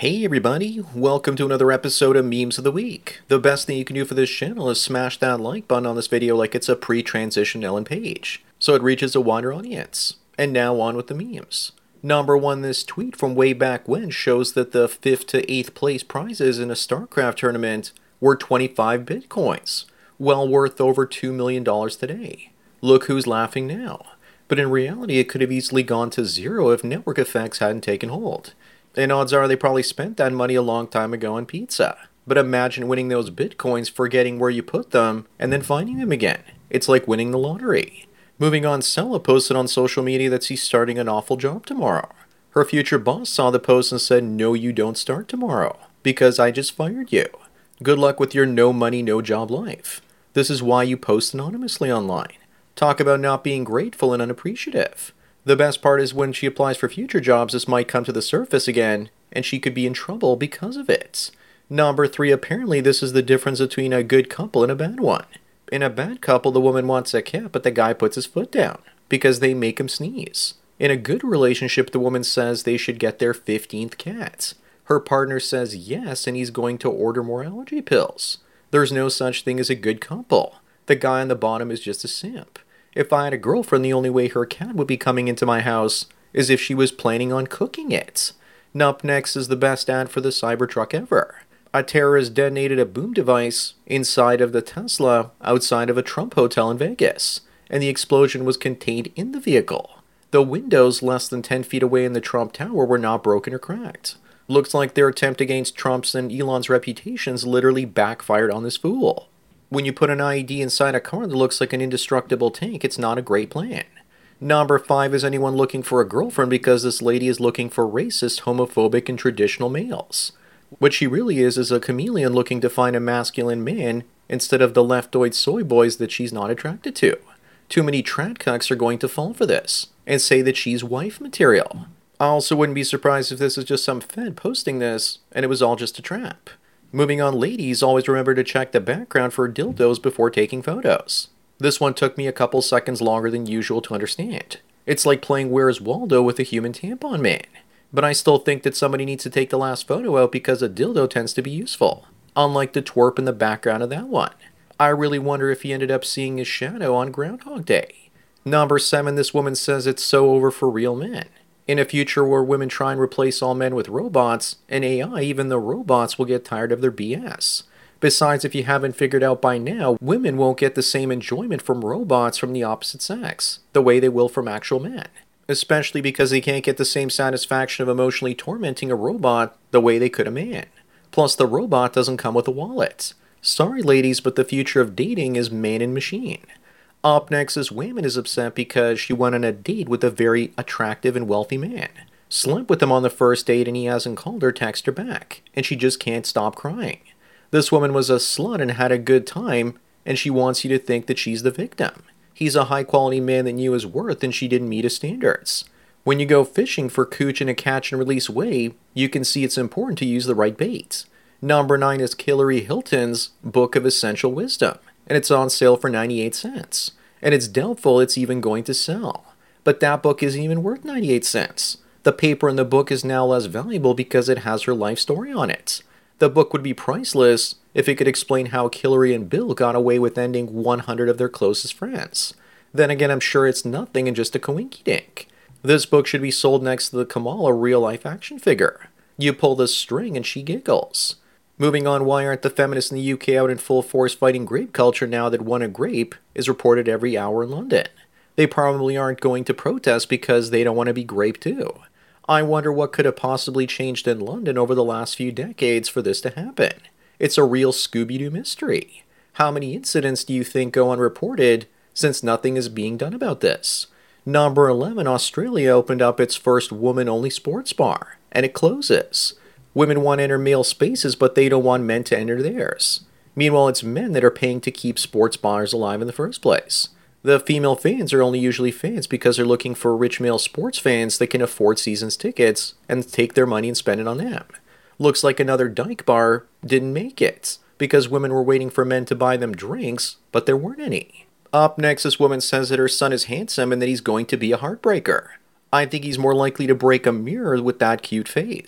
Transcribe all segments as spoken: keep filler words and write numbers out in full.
Hey everybody, welcome to another episode of Memes of the Week. The best thing you can do for this channel is smash that like button on this video like it's a pre-transition Ellen Page, so it reaches a wider audience. And now on with the memes. Number one, this tweet from way back when shows that the fifth to eighth place prizes in a StarCraft tournament were twenty-five bitcoins, well worth over two million dollars today. Look who's laughing now. But in reality, it could have easily gone to zero if network effects hadn't taken hold. And odds are they probably spent that money a long time ago on pizza. But imagine winning those bitcoins, forgetting where you put them, and then finding them again. It's like winning the lottery. Moving on, Sella posted on social media that she's starting an awful job tomorrow. Her future boss saw the post and said, "No, you don't start tomorrow, because I just fired you. Good luck with your no money, no job life. This is why you post anonymously online. Talk about not being grateful and unappreciative." The best part is when she applies for future jobs, this might come to the surface again, and she could be in trouble because of it. Number three, apparently this is the difference between a good couple and a bad one. In a bad couple, the woman wants a cat, but the guy puts his foot down, because they make him sneeze. In a good relationship, the woman says they should get their fifteenth cat. Her partner says yes, and he's going to order more allergy pills. There's no such thing as a good couple. The guy on the bottom is just a simp. If I had a girlfriend, the only way her cat would be coming into my house is if she was planning on cooking it. Up next is the best ad for the Cybertruck ever. A terrorist detonated a boom device inside of the Tesla outside of a Trump hotel in Vegas, and the explosion was contained in the vehicle. The windows less than ten feet away in the Trump Tower were not broken or cracked. Looks like their attempt against Trump's and Elon's reputations literally backfired on this fool. When you put an I E D inside a car that looks like an indestructible tank, it's not a great plan. Number five, is anyone looking for a girlfriend because this lady is looking for racist, homophobic, and traditional males? What she really is is a chameleon looking to find a masculine man instead of the leftoid soy boys that she's not attracted to. Too many trad cucks are going to fall for this and say that she's wife material. I also wouldn't be surprised if this is just some fed posting this and it was all just a trap. Moving on, ladies, always remember to check the background for dildos before taking photos. This one took me a couple seconds longer than usual to understand. It's like playing Where's Waldo with a human tampon man. But I still think that somebody needs to take the last photo out because a dildo tends to be useful, unlike the twerp in the background of that one. I really wonder if he ended up seeing his shadow on Groundhog Day. Number seven, this woman says it's so over for real men. In a future where women try and replace all men with robots and A I, even the robots will get tired of their B S. Besides, if you haven't figured out by now, women won't get the same enjoyment from robots from the opposite sex, the way they will from actual men. Especially because they can't get the same satisfaction of emotionally tormenting a robot the way they could a man. Plus, the robot doesn't come with a wallet. Sorry ladies, but the future of dating is man and machine. Up next is Wayman is upset because she went on a date with a very attractive and wealthy man. Slept with him on the first date and he hasn't called her, text her back, and she just can't stop crying. This woman was a slut and had a good time, and she wants you to think that she's the victim. He's a high quality man that knew his worth and she didn't meet his standards. When you go fishing for cooch in a catch and release way, you can see it's important to use the right bait. Number nine is Hillary Hilton's Book of Essential Wisdom, and it's on sale for ninety-eight cents. And it's doubtful it's even going to sell. But that book isn't even worth ninety-eight cents. The paper in the book is now less valuable because it has her life story on it. The book would be priceless if it could explain how Hillary and Bill got away with ending one hundred of their closest friends. Then again, I'm sure it's nothing and just a coinky-dink. This book should be sold next to the Kamala real-life action figure. You pull the string and she giggles. Moving on, why aren't the feminists in the U K out in full force fighting grape culture now that one a grape is reported every hour in London? They probably aren't going to protest because they don't want to be grape too. I wonder what could have possibly changed in London over the last few decades for this to happen. It's a real Scooby-Doo mystery. How many incidents do you think go unreported since nothing is being done about this? Number eleven, Australia opened up its first woman-only sports bar, and it closes. Women want to enter male spaces, but they don't want men to enter theirs. Meanwhile, it's men that are paying to keep sports bars alive in the first place. The female fans are only usually fans because they're looking for rich male sports fans that can afford season's tickets and take their money and spend it on them. Looks like another dyke bar didn't make it because women were waiting for men to buy them drinks, but there weren't any. Up next, this woman says that her son is handsome and that he's going to be a heartbreaker. I think he's more likely to break a mirror with that cute face.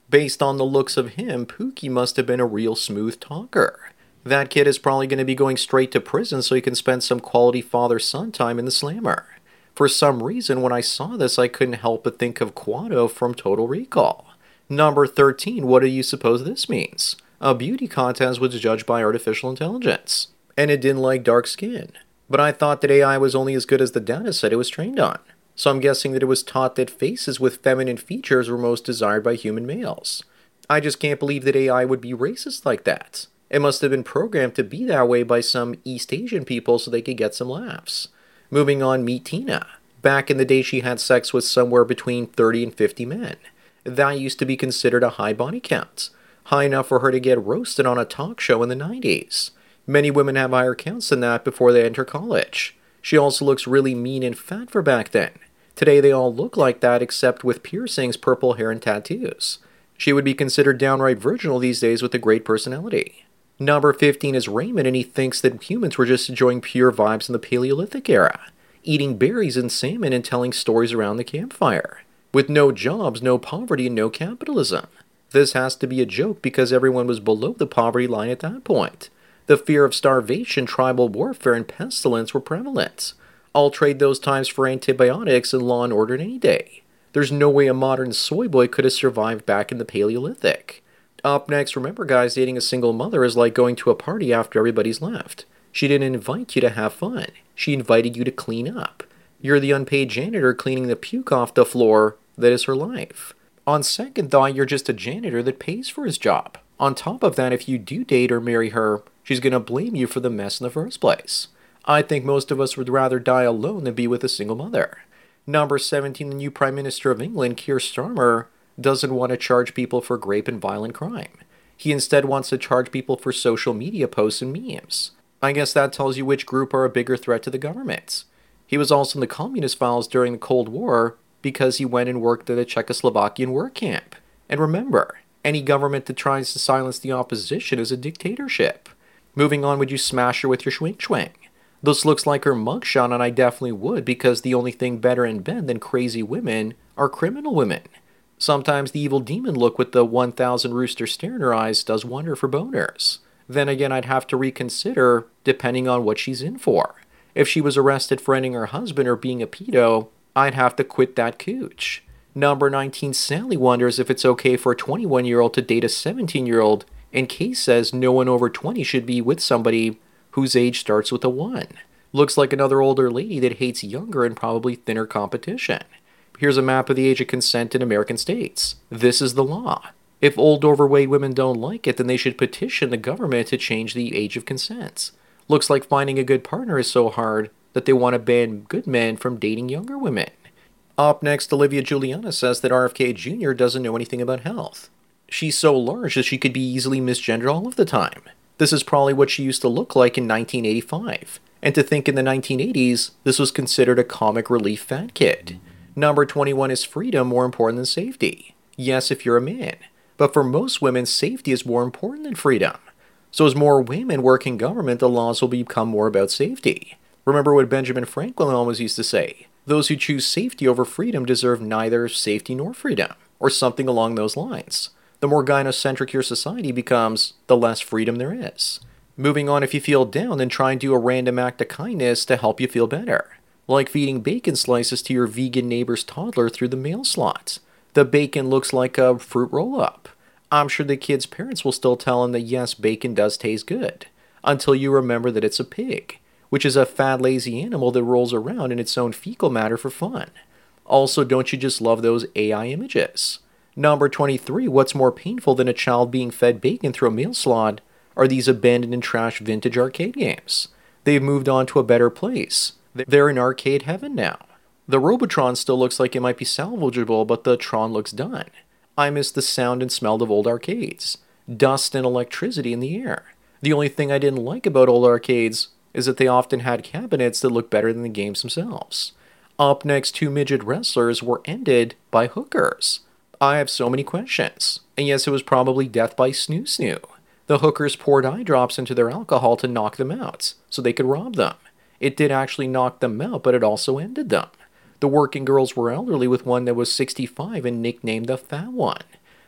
Based on the looks of him, Pookie must have been a real smooth talker. That kid is probably going to be going straight to prison so he can spend some quality father-son time in the slammer. For some reason, when I saw this, I couldn't help but think of Quado from Total Recall. Number thirteen, what do you suppose this means? A beauty contest was judged by artificial intelligence, and it didn't like dark skin. But I thought that A I was only as good as the data set it was trained on. So I'm guessing that it was taught that faces with feminine features were most desired by human males. I just can't believe that A I would be racist like that. It must have been programmed to be that way by some East Asian people so they could get some laughs. Moving on, meet Tina. Back in the day, she had sex with somewhere between thirty and fifty men. That used to be considered a high body count, high enough for her to get roasted on a talk show in the nineties. Many women have higher counts than that before they enter college. She also looks really mean and fat for back then. Today they all look like that except with piercings, purple hair, and tattoos. She would be considered downright virginal these days with a great personality. Number fifteen is Raymond, and he thinks that humans were just enjoying pure vibes in the Paleolithic era, eating berries and salmon and telling stories around the campfire, with no jobs, no poverty, and no capitalism. This has to be a joke because everyone was below the poverty line at that point. The fear of starvation, tribal warfare, and pestilence were prevalent. I'll trade those times for antibiotics and Law and Order any day. There's no way a modern soy boy could have survived back in the Paleolithic. Up next, remember guys, dating a single mother is like going to a party after everybody's left. She didn't invite you to have fun. She invited you to clean up. You're the unpaid janitor cleaning the puke off the floor. That is her life. On second thought, you're just a janitor that pays for his job. On top of that, if you do date or marry her, she's going to blame you for the mess in the first place. I think most of us would rather die alone than be with a single mother. Number seventeen, the new Prime Minister of England, Keir Starmer, doesn't want to charge people for rape and violent crime. He instead wants to charge people for social media posts and memes. I guess that tells you which group are a bigger threat to the government. He was also in the Communist files during the Cold War because he went and worked at a Czechoslovakian work camp. And remember, any government that tries to silence the opposition is a dictatorship. Moving on, would you smash her with your swing swing? This looks like her mugshot, and I definitely would because the only thing better in bed than crazy women are criminal women. Sometimes the evil demon look with the one thousand rooster stare in her eyes does wonder for boners. Then again, I'd have to reconsider depending on what she's in for. If she was arrested for ending her husband or being a pedo, I'd have to quit that cooch. Number nineteen, Sally wonders if it's okay for a twenty-one-year-old to date a seventeen-year-old, and Case says no one over twenty should be with somebody whose age starts with a one. Looks like another older lady that hates younger and probably thinner competition. Here's a map of the age of consent in American states. This is the law. If old overweight women don't like it, then they should petition the government to change the age of consent. Looks like finding a good partner is so hard that they want to ban good men from dating younger women. Up next, Olivia Juliana says that R F K Junior doesn't know anything about health. She's so large that she could be easily misgendered all of the time. This is probably what she used to look like in nineteen eighty-five. And to think in the nineteen eighties, this was considered a comic relief fat kid. Number twenty-one is freedom more important than safety. Yes, if you're a man. But for most women, safety is more important than freedom. So as more women work in government, the laws will become more about safety. Remember what Benjamin Franklin always used to say, those who choose safety over freedom deserve neither safety nor freedom, or something along those lines. The more gynocentric your society becomes, the less freedom there is. Moving on, if you feel down, then try and do a random act of kindness to help you feel better. Like feeding bacon slices to your vegan neighbor's toddler through the mail slot. The bacon looks like a fruit roll-up. I'm sure the kid's parents will still tell him that yes, bacon does taste good, until you remember that it's a pig, which is a fat, lazy animal that rolls around in its own fecal matter for fun. Also, don't you just love those A I images? Number twenty-three, what's more painful than a child being fed bacon through a mail slot are these abandoned and trashed vintage arcade games. They've moved on to a better place. They're in arcade heaven now. The Robotron still looks like it might be salvageable, but the Tron looks done. I miss the sound and smell of old arcades. Dust and electricity in the air. The only thing I didn't like about old arcades is that they often had cabinets that looked better than the games themselves. Up next, two midget wrestlers were ended by hookers. I have so many questions. And yes, it was probably death by snoo snoo. The hookers poured eye drops into their alcohol to knock them out, so they could rob them. It did actually knock them out, but it also ended them. The working girls were elderly, with one that was sixty-five and nicknamed the Fat One.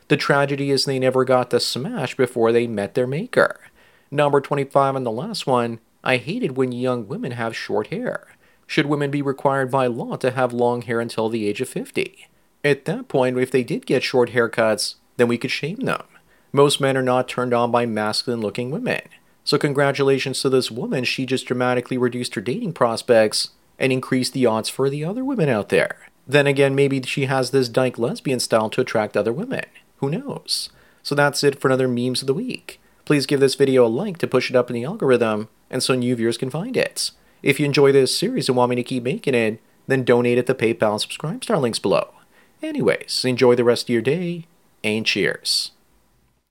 The tragedy is they never got to smash before they met their maker. Number twenty-five on the last one, I hate it when young women have short hair. Should women be required by law to have long hair until the age of fifty? At that point, if they did get short haircuts, then we could shame them. Most men are not turned on by masculine-looking women. So congratulations to this woman, she just dramatically reduced her dating prospects and increased the odds for the other women out there. Then again, maybe she has this dyke lesbian style to attract other women. Who knows? So that's it for another Memes of the Week. Please give this video a like to push it up in the algorithm and so new viewers can find it. If you enjoy this series and want me to keep making it, then donate at the PayPal and Subscribe Star links below. Anyways, enjoy the rest of your day, and cheers.